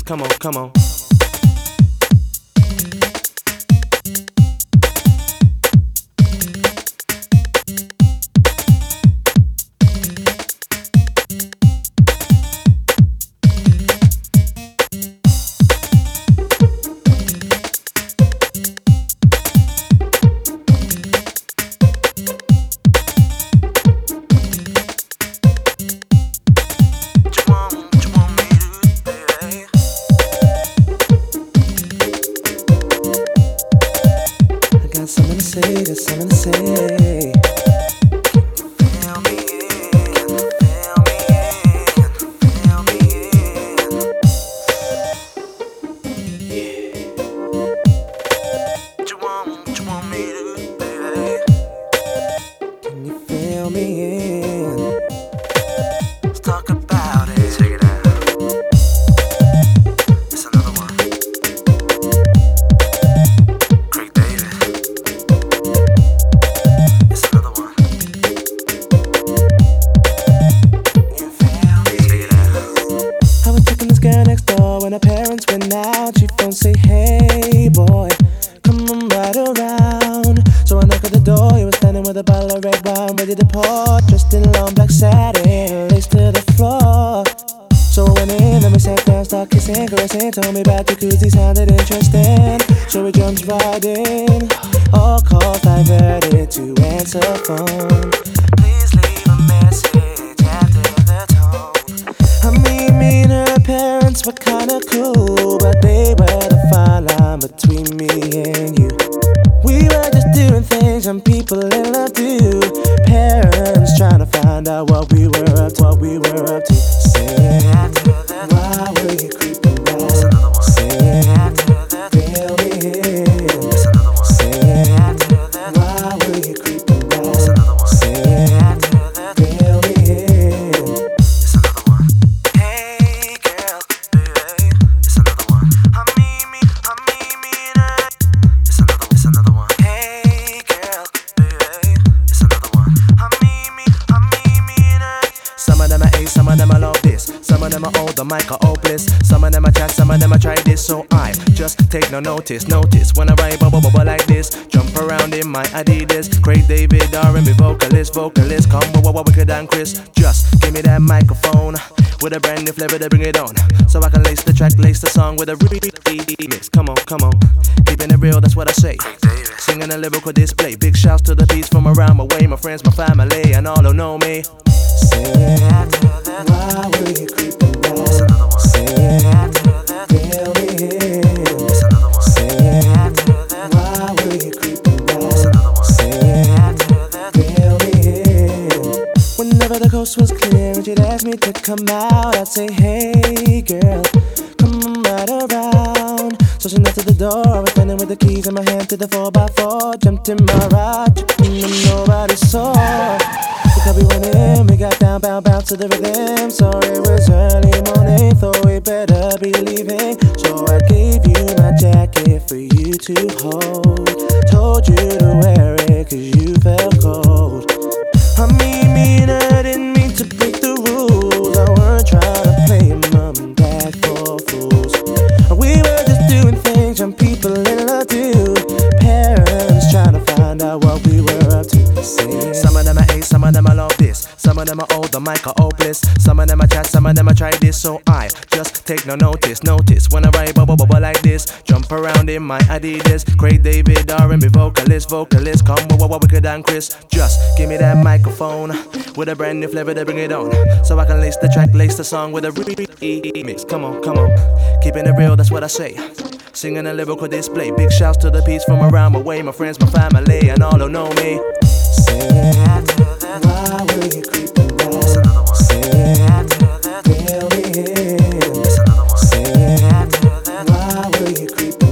Come on, come on. Got something to say, got something to say. Feel me in, feel me in, feel me in. Yeah. What you want me to do, baby? Can you feel me in? Let's talk about it. Check it out. It's another one. Craig David. It's another one. You feel me? Check it out. I was checking this girl next door when her parents went out. She phoned, say, hey boy, come on right around. So I knock at the door, he was standing with a bottle of red wine ready to pour, dressed in long black satin, lace to the floor. So I went in and we sat down, started kissing, caressing, told me about jacuzzi, sounded interesting. So we jumped right in, all calls diverted to answer phone. Please leave a message after the tone. I mean, me and her parents were kinda cool, but they were the fine line between me and you. We were just doing things young people in love do. Parents trying to find out what we were up to, what we were up to. Saying, why were you creeping down? Saying, feel me in. Saying, why were you creeping down? Saying, feel me in. It's another one. Hey girl, baby. It's another one. I mean me tonight. It's another one. Hey girl, baby. It's another one. I mean me tonight. Some of them are ace, some of them I love this. Some of them are old, the mic are hopeless. Some of them I chat, some of them I try this. So I just take no notice. When I ride bubble like this, jump around in my Adidas. Craig David, R&B vocalist. Come with Wicked and Chris. Just give me that microphone with a brand new flavor to bring it on, so I can lace the track, lace the song with a remix. Come on, come on. Keeping it real, that's what I say. Singing a lyrical display. Big shouts to the beats from around my way, my friends, my family, and all who know me. Saying, why were you creeping down? Saying, feel me in. Saying, why were you creeping down? Saying, feel me in. Whenever the coast was clear and she'd ask me to come out, I'd say, hey girl, come right around. So she knocked at the door, I was standing with the keys in my hand to the 4x4. Jumped in my ride, and nobody saw. Because we went in, we got down, bounce to the rhythm. So it was early morning, thought we better be leaving. So I gave you my jacket for you to hold. Told you to wear it cause you felt cold. I mean, I didn't mean to break the rules. I weren't trying to play mom and dad for fools. We were just doing things young people in love do. Parents trying to find out what we were up to. Some of them are ace, some of them I love this. Some of them are old, the mic are hopeless. Some of them I chat, some of them I try this. So I just take no notice. When I ride bubble like this, jump around in my Adidas. Craig David, R&B vocalist. Come with Wicked and Chris. Just give me that microphone with a brand new flavor to bring it on, so I can lace the track, lace the song with a remix. Come on, come on. Keeping it real, that's what I say. Singing a lyrical display. Big shouts to the beats from around my way, my friends, my family, and all who know me. Saying, why were you creeping down? Saying, feel me in. Saying, why were you creeping down?